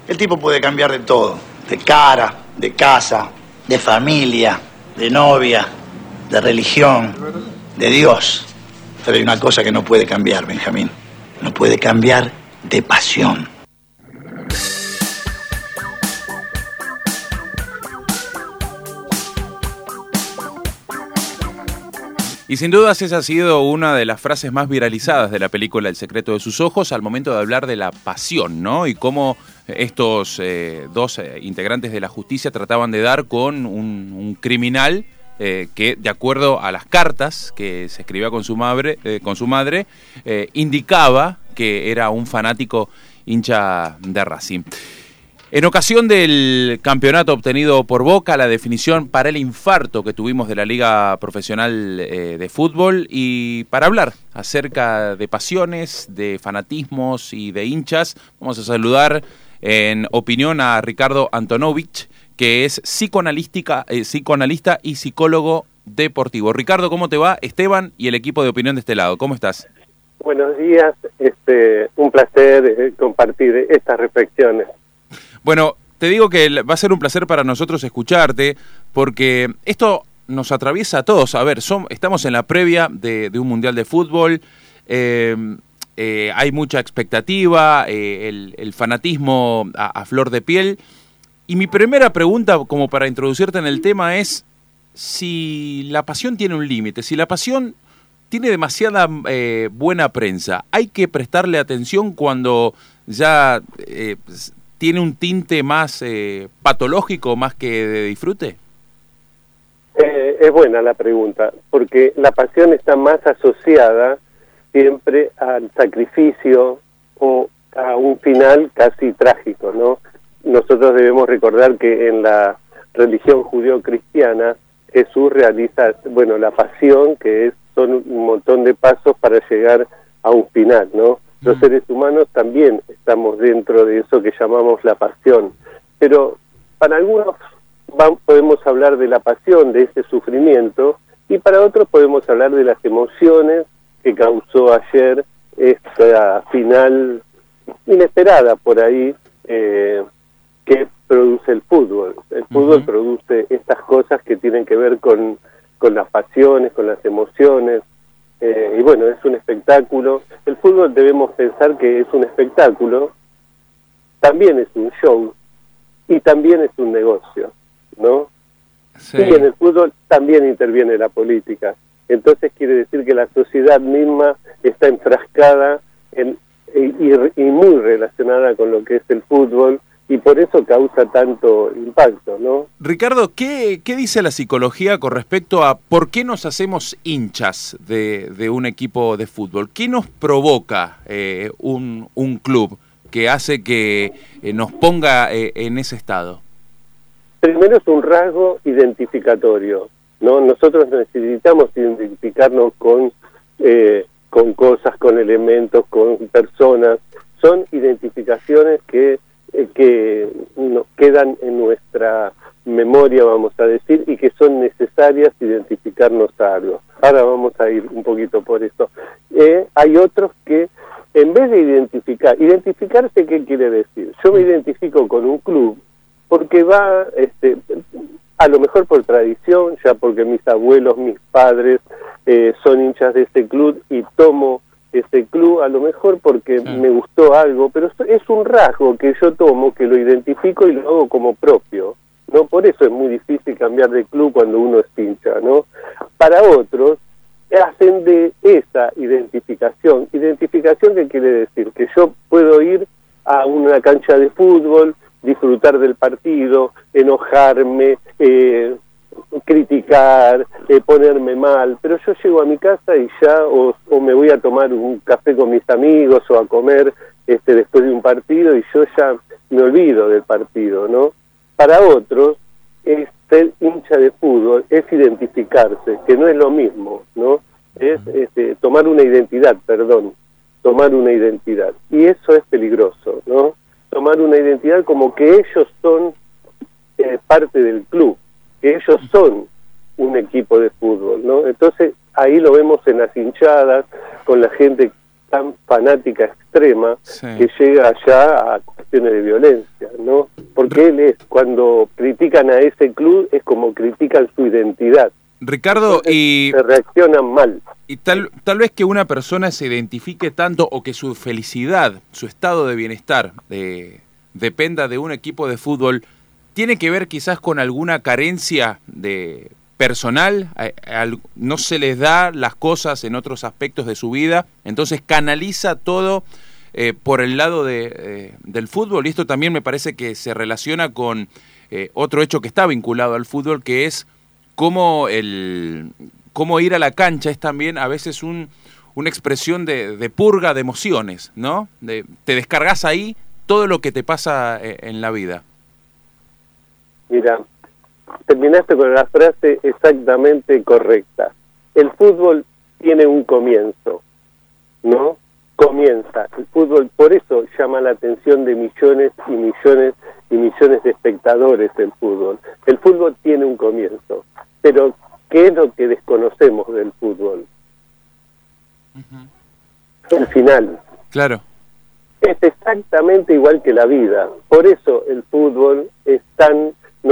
El tipo puede cambiar de todo, de cara, de casa, de familia, de novia, de religión, de Dios. Pero hay una cosa que no puede cambiar, Benjamín. No puede cambiar de pasión. Y sin dudas esa ha sido una de las frases más viralizadas de la película El secreto de sus ojos al momento de hablar de la pasión, ¿no? Y cómo estos dos integrantes de la justicia trataban de dar con un criminal que, de acuerdo a las cartas que se escribía con su madre, indicaba que era un fanático hincha de Racing. En ocasión del campeonato obtenido por Boca, la definición para el infarto que tuvimos de la Liga Profesional de Fútbol, y para hablar acerca de pasiones, de fanatismos y de hinchas, vamos a saludar en opinión a Ricardo Antonovich, que es psicoanalista y psicólogo deportivo. Ricardo, ¿cómo te va? Esteban y el equipo de opinión de este lado, ¿cómo estás? Buenos días, un placer compartir estas reflexiones. Bueno, te digo que va a ser un placer para nosotros escucharte, porque esto nos atraviesa a todos. A ver, estamos en la previa de un Mundial de Fútbol, hay mucha expectativa, el fanatismo a flor de piel. Y mi primera pregunta, como para introducirte en el tema, es si la pasión tiene un límite, si la pasión tiene demasiada buena prensa. ¿Hay que prestarle atención cuando ya tiene un tinte más patológico, más que de disfrute? Es buena la pregunta, porque la pasión está más asociada siempre al sacrificio o a un final casi trágico, ¿no? Nosotros debemos recordar que en la religión judeo-cristiana Jesús realiza, la pasión, que son un montón de pasos para llegar a un final, ¿no? Los seres humanos también estamos dentro de eso que llamamos la pasión, pero para algunos podemos hablar de la pasión, de ese sufrimiento, y para otros podemos hablar de las emociones que causó ayer esta final inesperada por ahí que produce el fútbol. El fútbol produce estas cosas que tienen que ver con las pasiones, con las emociones. Y bueno, es un espectáculo. El fútbol debemos pensar que es un espectáculo, también es un show y también es un negocio, ¿no? Sí. Y en el fútbol también interviene la política. Entonces quiere decir que la sociedad misma está enfrascada y muy relacionada con lo que es el fútbol, y por eso causa tanto impacto, ¿no? Ricardo, ¿qué dice la psicología con respecto a por qué nos hacemos hinchas de un equipo de fútbol? ¿Qué nos provoca un club que hace que nos ponga en ese estado? Primero es un rasgo identificatorio, ¿no? Nosotros necesitamos identificarnos con cosas, con elementos, con personas. Son identificaciones que nos quedan en nuestra memoria, vamos a decir, y que son necesarias identificarnos a algo. Ahora vamos a ir un poquito por eso. Hay otros que, en vez de identificarse, ¿qué quiere decir? Yo me identifico con un club porque va, a lo mejor por tradición, ya porque mis abuelos, mis padres son hinchas de ese club, y tomo ese club a lo mejor porque me gustó algo, pero es un rasgo que yo tomo, que lo identifico y lo hago como propio, ¿no? Por eso es muy difícil cambiar de club cuando uno es hincha, ¿no? Para otros, hacen de esa identificación, ¿qué quiere decir? Que yo puedo ir a una cancha de fútbol, disfrutar del partido, enojarme, criticar, ponerme mal, pero yo llego a mi casa y ya o me voy a tomar un café con mis amigos o a comer después de un partido, y yo ya me olvido del partido, ¿no? Para otros, ser hincha de fútbol es identificarse, que no es lo mismo, ¿no? Es tomar una identidad, y eso es peligroso, ¿no? Tomar una identidad como que ellos son parte del club, que ellos son un equipo de fútbol, ¿no? Entonces ahí lo vemos en las hinchadas, con la gente tan fanática extrema Sí. que llega ya a cuestiones de violencia, ¿no? Porque él cuando critican a ese club es como critican su identidad. Ricardo, Entonces, se reaccionan mal. y tal vez que una persona se identifique tanto o que su felicidad, su estado de bienestar dependa de un equipo de fútbol, ¿tiene que ver quizás con alguna carencia de personal? No se les da las cosas en otros aspectos de su vida, entonces canaliza todo por el lado del fútbol, y esto también me parece que se relaciona con otro hecho que está vinculado al fútbol, que es cómo ir a la cancha es también a veces una expresión de purga de emociones, ¿no? Te descargas ahí todo lo que te pasa en la vida. Mira, terminaste con la frase exactamente correcta. El fútbol tiene un comienzo, ¿no? Comienza. El fútbol, por eso llama la atención de millones y millones y millones de espectadores el fútbol. El fútbol tiene un comienzo. Pero, ¿qué es lo que desconocemos del fútbol? El final. Claro. Es exactamente igual que la vida. Por eso el fútbol es tan...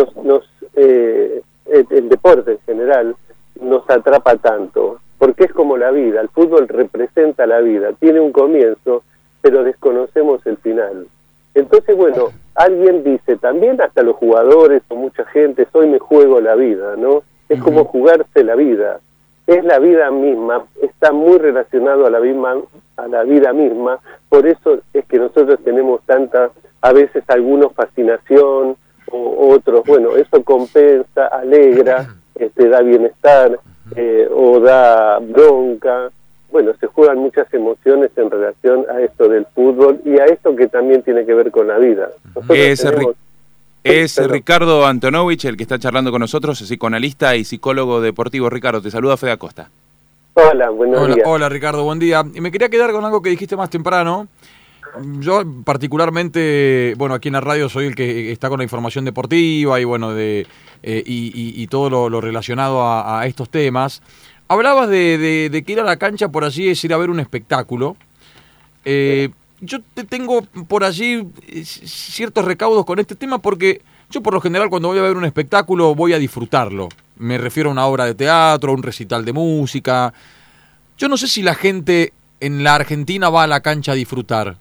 el deporte en general nos atrapa tanto, porque es como la vida. El fútbol representa la vida, tiene un comienzo, pero desconocemos el final. Entonces, bueno, alguien dice, también hasta los jugadores o mucha gente, hoy me juego la vida, ¿no? Es como jugarse la vida. Es la vida misma, está muy relacionado a la vida misma, por eso es que nosotros tenemos tanta, a veces algunos fascinación, o otros, bueno, eso compensa, alegra, da bienestar, o da bronca. Bueno, se juegan muchas emociones en relación a esto del fútbol y a esto que también tiene que ver con la vida. Es Ricardo Antonovich el que está charlando con nosotros, es psicoanalista y psicólogo deportivo. Ricardo, te saluda Fede Acosta. Hola, buenos días. Hola, Ricardo, buen día. Y me quería quedar con algo que dijiste más temprano. Yo particularmente, bueno, aquí en la radio soy el que está con la información deportiva y bueno, y todo lo relacionado a estos temas. Hablabas de que ir a la cancha por allí es ir a ver un espectáculo. Yo tengo por allí ciertos recaudos con este tema porque yo por lo general cuando voy a ver un espectáculo voy a disfrutarlo. Me refiero a una obra de teatro, a un recital de música. Yo no sé si la gente en la Argentina va a la cancha a disfrutar.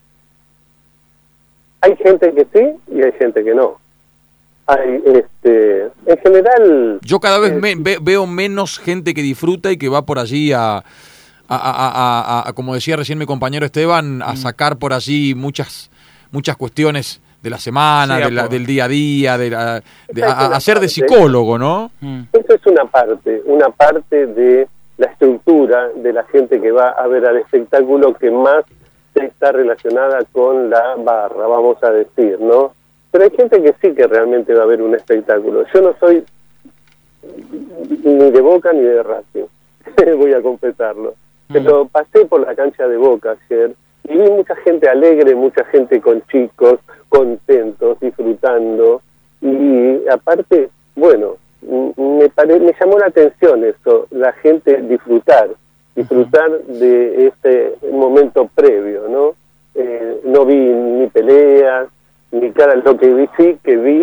Hay gente que sí y hay gente que no. Hay, en general... Yo cada vez veo menos gente que disfruta y que va por allí a como decía recién mi compañero Esteban, a sacar por allí muchas cuestiones de la semana, sí, del día a día, a ser de psicólogo, ¿no? Eso es una parte de la estructura de la gente que va a ver al espectáculo que más está relacionada con la barra, vamos a decir, ¿no? Pero hay gente que sí que realmente va a ver un espectáculo. Yo no soy ni de Boca ni de Racing, voy a confesarlo. Pero pasé por la cancha de Boca ayer y vi mucha gente alegre, mucha gente con chicos, contentos, disfrutando. Y aparte, bueno, me llamó la atención eso, la gente disfrutar de este momento previo, ¿no? No vi ni peleas, ni cara, lo que vi sí que vi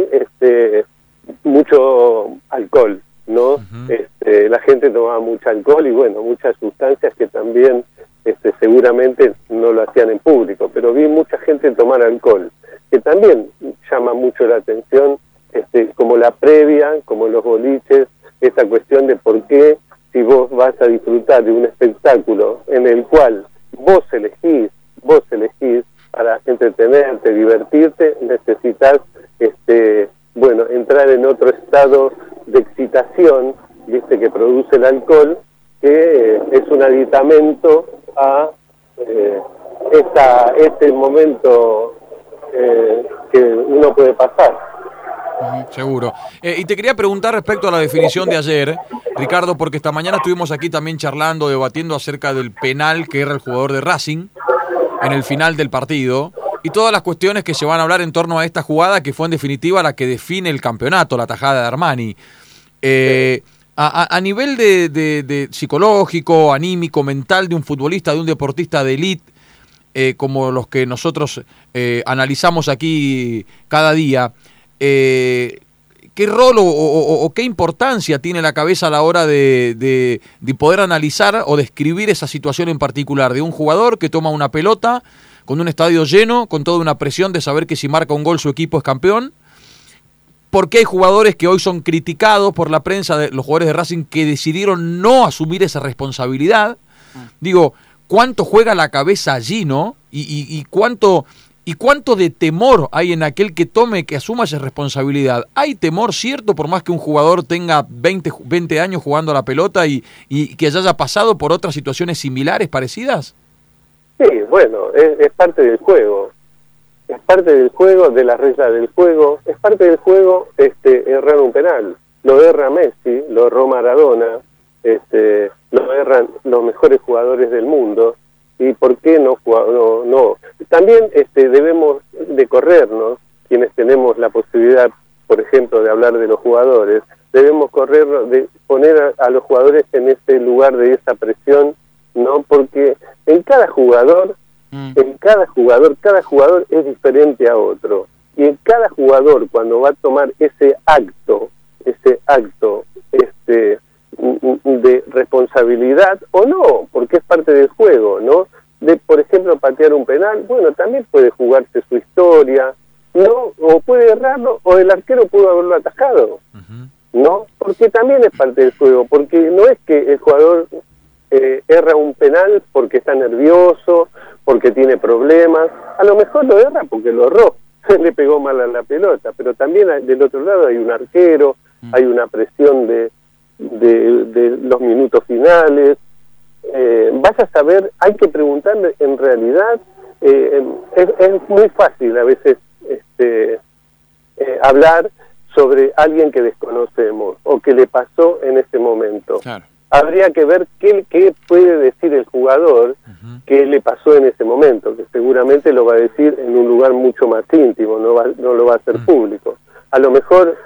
mucho alcohol, ¿no? La gente tomaba mucho alcohol y bueno, muchas sustancias que también seguramente no lo hacían en público, pero vi mucha gente tomar alcohol, que también llama mucho la atención, como la previa, como los boliches, esa cuestión de por qué si vos vas a disfrutar de un espectáculo en el cual vos elegís para entretenerte, divertirte, necesitas, entrar en otro estado de excitación, viste, que produce el alcohol, que es un aditamento a este momento que uno puede pasar. Seguro. Y te quería preguntar respecto a la definición de ayer, Ricardo, porque esta mañana estuvimos aquí también charlando, debatiendo acerca del penal que era el jugador de Racing en el final del partido y todas las cuestiones que se van a hablar en torno a esta jugada que fue en definitiva la que define el campeonato, la tajada de Armani. A nivel de psicológico, anímico, mental de un futbolista, de un deportista de élite, como los que nosotros analizamos aquí cada día, ¿qué rol o qué importancia tiene la cabeza a la hora de poder analizar o describir esa situación en particular de un jugador que toma una pelota con un estadio lleno, con toda una presión de saber que si marca un gol su equipo es campeón? Porque hay jugadores que hoy son criticados por la prensa, de los jugadores de Racing, que decidieron no asumir esa responsabilidad. Digo, ¿cuánto juega la cabeza allí, no? Y cuánto de temor hay en aquel que asuma esa responsabilidad. ¿Hay temor, cierto, por más que un jugador tenga 20 años jugando a la pelota y que ya haya pasado por otras situaciones similares, parecidas? Sí, bueno, es parte del juego. Es parte del juego, de las reglas del juego. Es parte del juego errar un penal. Lo erra Messi, lo erró Maradona, lo erran los mejores jugadores del mundo. ¿Y por qué no? También debemos de corrernos, quienes tenemos la posibilidad, por ejemplo, de hablar de los jugadores, debemos corrernos, de poner a los jugadores en ese lugar de esa presión, ¿no? Porque en cada jugador cada jugador es diferente a otro. Y en cada jugador, cuando va a tomar ese acto de responsabilidad o no, porque es parte del juego, ¿no? De, por ejemplo, patear un penal, bueno, también puede jugarse su historia, ¿no? O puede errarlo, o el arquero pudo haberlo atajado, ¿no? Porque también es parte del juego, porque no es que el jugador erra un penal porque está nervioso, porque tiene problemas, a lo mejor lo erra porque lo erró, le pegó mal a la pelota, pero también del otro lado hay un arquero, hay una presión de los minutos finales. Vaya a saber, hay que preguntarle en realidad, es muy fácil a veces hablar sobre alguien que desconocemos o que le pasó en ese momento. Claro. Habría que ver qué puede decir el jugador que le pasó en ese momento, que seguramente lo va a decir en un lugar mucho más íntimo, no lo va a hacer público. A lo mejor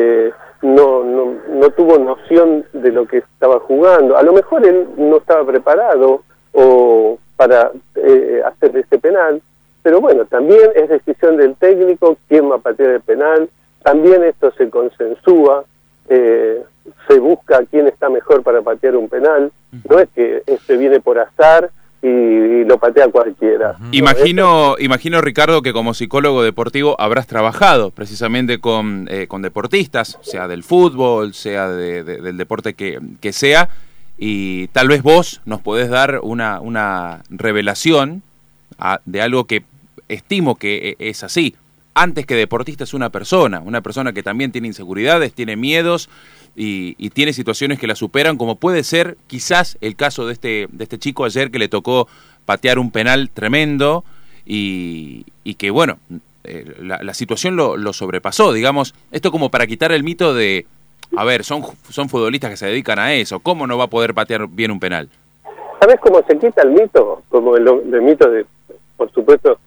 no tuvo noción de lo que estaba jugando, a lo mejor él no estaba preparado para hacer ese penal, pero bueno, también es decisión del técnico quién va a patear el penal, también esto se consensúa, se busca quién está mejor para patear un penal, no es que viene por azar y lo patea cualquiera. Imagino, Ricardo, que como psicólogo deportivo habrás trabajado precisamente con deportistas, sea del fútbol, sea del deporte que sea, y tal vez vos nos podés dar una revelación de algo que estimo que es así. Antes que deportista es una persona que también tiene inseguridades, tiene miedos y tiene situaciones que la superan, como puede ser quizás el caso de este chico ayer que le tocó patear un penal tremendo y que bueno, la situación lo sobrepasó, digamos. Esto como para quitar el mito de, a ver, son futbolistas que se dedican a eso, ¿cómo no va a poder patear bien un penal? ¿Sabes cómo se quita el mito? Como el mito de, por supuesto,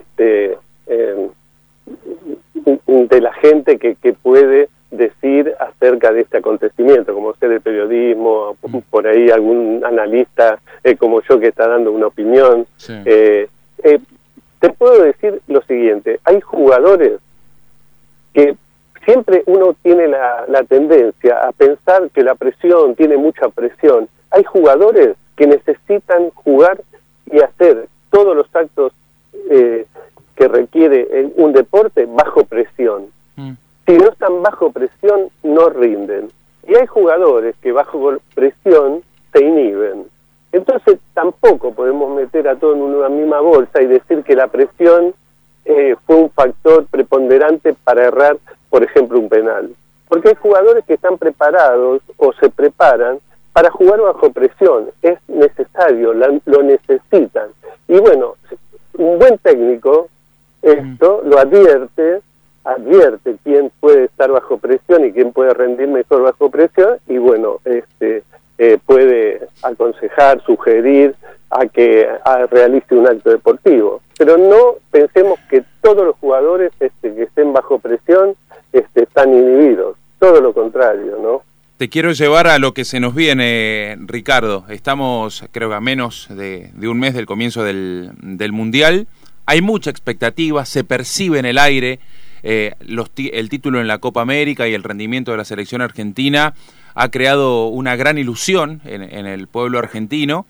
de la gente que puede decir acerca de este acontecimiento, como ser el periodismo, por ahí algún analista como yo que está dando una opinión. Sí. Te puedo decir lo siguiente, hay jugadores que siempre uno tiene la tendencia a pensar que la presión tiene mucha presión. Hay jugadores que necesitan jugar y hacer todos los actos que requiere un deporte bajo presión. Si no están bajo presión, no rinden. Y hay jugadores que bajo presión se inhiben. Entonces tampoco podemos meter a todos en una misma bolsa y decir que la presión fue un factor preponderante para errar, por ejemplo, un penal. Porque hay jugadores que están preparados o se preparan para jugar bajo presión. Es necesario, lo necesitan. Y bueno, un buen técnico esto lo advierte quién puede estar bajo presión y quién puede rendir mejor bajo presión, y bueno, puede aconsejar, sugerir a que realice un acto deportivo. Pero no pensemos que todos los jugadores que estén bajo presión están inhibidos, todo lo contrario, ¿no? Te quiero llevar a lo que se nos viene, Ricardo. Estamos, creo que a menos de un mes del comienzo del Mundial. Hay mucha expectativa, se percibe en el aire el título en la Copa América y el rendimiento de la selección argentina ha creado una gran ilusión en el pueblo argentino.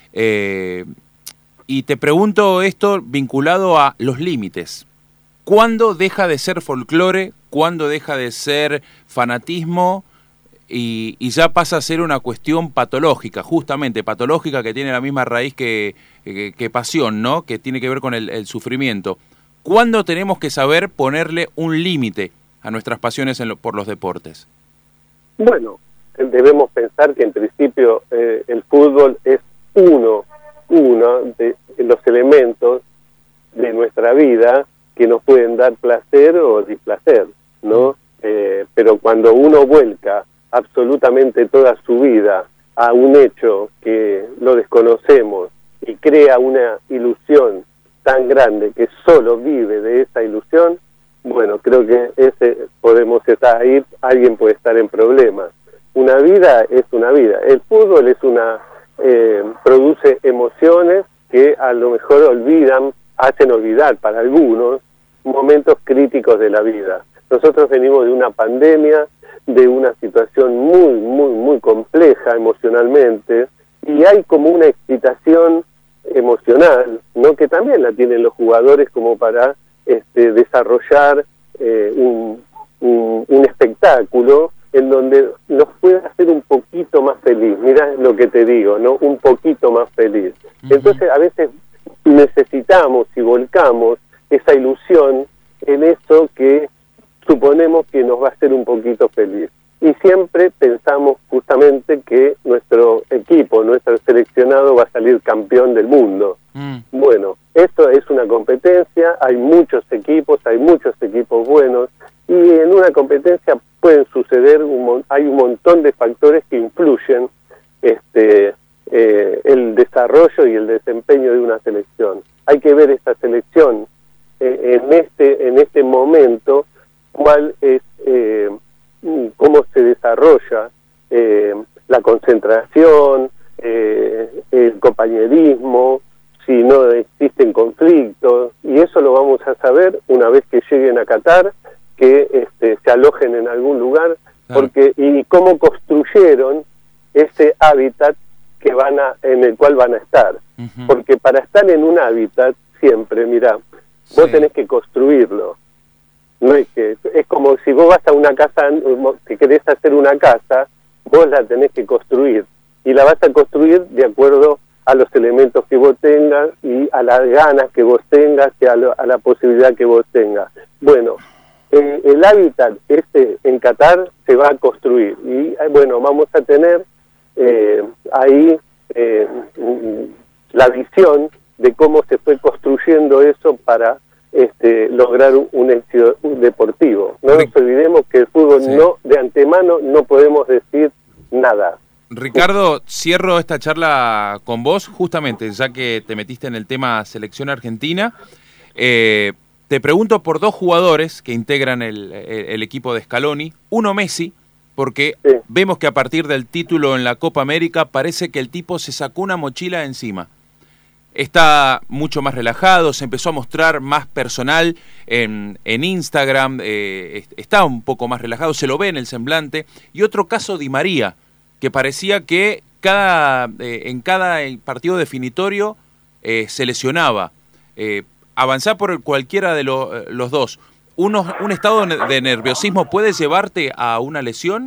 Y te pregunto esto vinculado a los límites. ¿Cuándo deja de ser folclore? ¿Cuándo deja de ser fanatismo? Y ya pasa a ser una cuestión patológica, justamente patológica, que tiene la misma raíz que pasión, ¿no? Que tiene que ver con el sufrimiento. ¿Cuándo tenemos que saber ponerle un límite a nuestras pasiones por los deportes? Bueno, debemos pensar que en principio el fútbol es uno de los elementos de nuestra vida que nos pueden dar placer o displacer, ¿no? Pero cuando uno vuelca absolutamente toda su vida a un hecho que lo desconocemos y crea una ilusión tan grande que solo vive de esa ilusión, bueno, creo que podemos estar ahí, alguien puede estar en problemas. Una vida es una vida. El fútbol es produce emociones que a lo mejor hacen olvidar para algunos momentos críticos de la vida. Nosotros venimos de una pandemia, de una situación muy, muy, muy compleja emocionalmente, y hay como una excitación emocional, ¿no? Que también la tienen los jugadores como para desarrollar un espectáculo en donde nos pueda hacer un poquito más feliz. Mirá lo que te digo, ¿no? Un poquito más feliz. Uh-huh. Entonces a veces necesitamos y volcamos esa ilusión en eso que suponemos que nos va a hacer un poquito feliz. Y siempre pensamos justamente que nuestro equipo, nuestro seleccionado va a salir campeón del mundo. Bueno, esto es una competencia, hay muchos equipos buenos, y en una competencia pueden suceder, hay un montón de factores que influyen el desarrollo y el desempeño de una selección. Hay que ver esta selección en este momento, cuál es cómo se desarrolla la concentración, el compañerismo, si no existen conflictos, y eso lo vamos a saber una vez que lleguen a Qatar, que se alojen en algún lugar, y cómo construyeron ese hábitat en el cual van a estar. Uh-huh. Porque para estar en un hábitat siempre, mirá, vos tenés que construirlo. No es como si vos vas a una casa, si querés hacer una casa, vos la tenés que construir, y la vas a construir de acuerdo a los elementos que vos tengas y a las ganas que vos tengas y a la posibilidad que vos tengas. Bueno, el hábitat en Qatar se va a construir, y bueno, vamos a tener ahí la visión de cómo se fue construyendo eso para lograr un éxito deportivo. No nos olvidemos que el fútbol de antemano no podemos decir nada. Ricardo, cierro esta charla con vos, justamente, ya que te metiste en el tema selección argentina. Te pregunto por dos jugadores que integran el equipo de Scaloni. Uno, Messi, porque vemos que a partir del título en la Copa América parece que el tipo se sacó una mochila encima. Está mucho más relajado, se empezó a mostrar más personal en Instagram, está un poco más relajado, se lo ve en el semblante. Y otro caso, Di María, que parecía que en cada partido definitorio se lesionaba. Avanzar por cualquiera de los dos. ¿Un estado de nerviosismo puede llevarte a una lesión?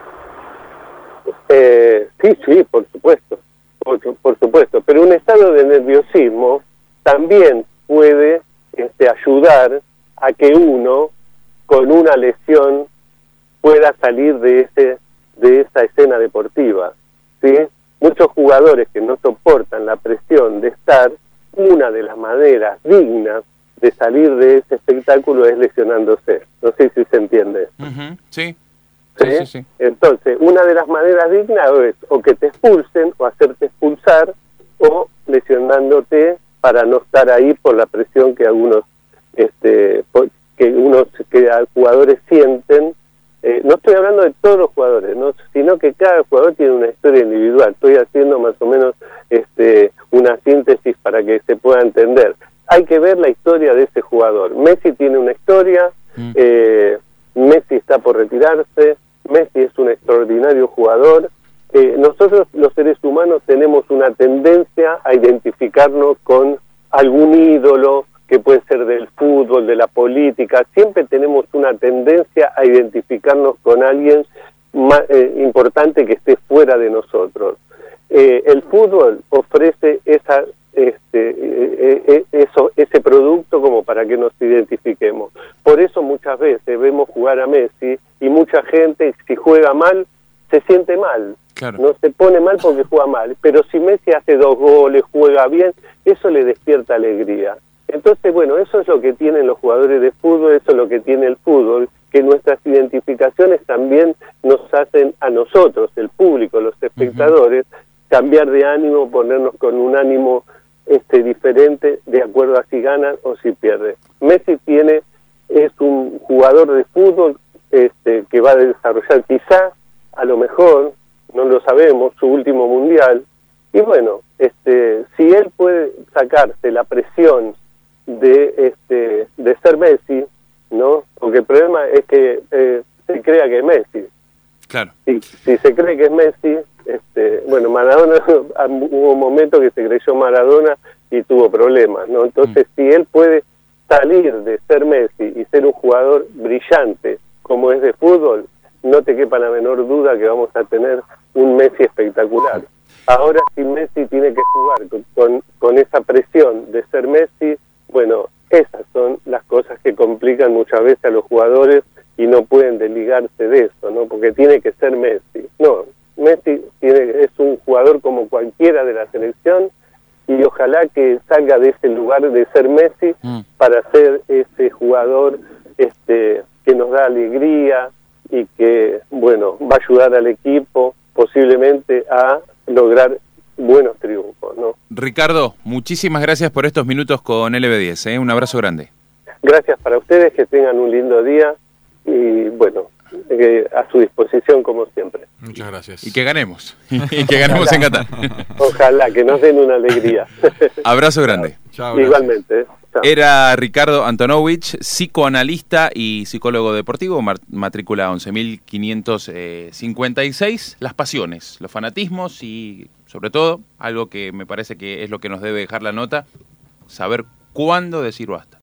Sí, por supuesto. Por supuesto, pero un estado de nerviosismo también puede ayudar a que uno con una lesión pueda salir de esa escena deportiva, ¿sí? Muchos jugadores que no soportan la presión de estar, una de las maneras dignas de salir de ese espectáculo es lesionándose. No sé si se entiende. Uh-huh. Sí. Sí. Entonces, una de las maneras dignas es o que te expulsen o hacerte expulsar, o lesionándote para no estar ahí por la presión que algunos jugadores sienten no estoy hablando de todos los jugadores, ¿no? Sino que cada jugador tiene una historia individual. Estoy haciendo más o menos una síntesis para que se pueda entender. Hay que ver la historia de ese jugador. Messi tiene una historia, Messi está por retirarse, Messi es un extraordinario jugador. Nosotros los seres humanos tenemos una tendencia a identificarnos con algún ídolo, que puede ser del fútbol, de la política. Siempre tenemos una tendencia a identificarnos con alguien más importante que esté fuera de nosotros. El fútbol ofrece ese producto como para que nos identifiquemos. Por eso muchas veces vemos jugar a Messi y mucha gente, si juega mal, se siente mal. Claro. No se pone mal porque juega mal, pero si Messi hace 2 goles, juega bien, eso le despierta alegría. Entonces, bueno, eso es lo que tienen los jugadores de fútbol, eso es lo que tiene el fútbol, que nuestras identificaciones también nos hacen a nosotros, el público, los espectadores, cambiar de ánimo, ponernos con un ánimo diferente de acuerdo a si gana o si pierde. Messi es un jugador de fútbol que va a desarrollar quizá, a lo mejor, no lo sabemos, su último mundial. Y bueno, si él puede sacarse la presión de ser Messi, ¿no? Porque el problema es que se crea que es Messi. Claro. Si se cree que es Messi, bueno, Maradona, hubo un momento que se creyó Maradona y tuvo problemas, ¿no? Entonces, si él puede salir de ser Messi y ser un jugador brillante como es de fútbol, no te quepa la menor duda que vamos a tener un Messi espectacular. Ahora, si Messi tiene que jugar con esa presión de ser Messi, bueno, esas son las cosas que complican muchas veces a los jugadores y no pueden desligarse de eso, ¿no? Porque tiene que ser Messi. No, Messi es un jugador como cualquiera de la selección y ojalá que salga de ese lugar de ser Messi para ser ese jugador que nos da alegría y que, bueno, va a ayudar al equipo posiblemente a lograr buenos triunfos, ¿no? Ricardo, muchísimas gracias por estos minutos con LB10, un abrazo grande. Gracias para ustedes, que tengan un lindo día y bueno, a su disposición como siempre. Muchas gracias. Y que ganemos, y que ganemos en Qatar. Ojalá, que nos den una alegría. Abrazo grande. Chao, igualmente. Chao. Era Ricardo Antonovich, psicoanalista y psicólogo deportivo, matrícula 11.556. Las pasiones, los fanatismos y, sobre todo, algo que me parece que es lo que nos debe dejar la nota, saber cuándo decir basta.